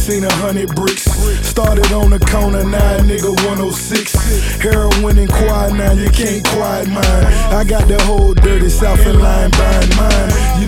seen 100 bricks. Started on the corner, now a nigga 106. Heroin and quiet, now you can't quiet mine. I got the whole dirty South and line buying mine.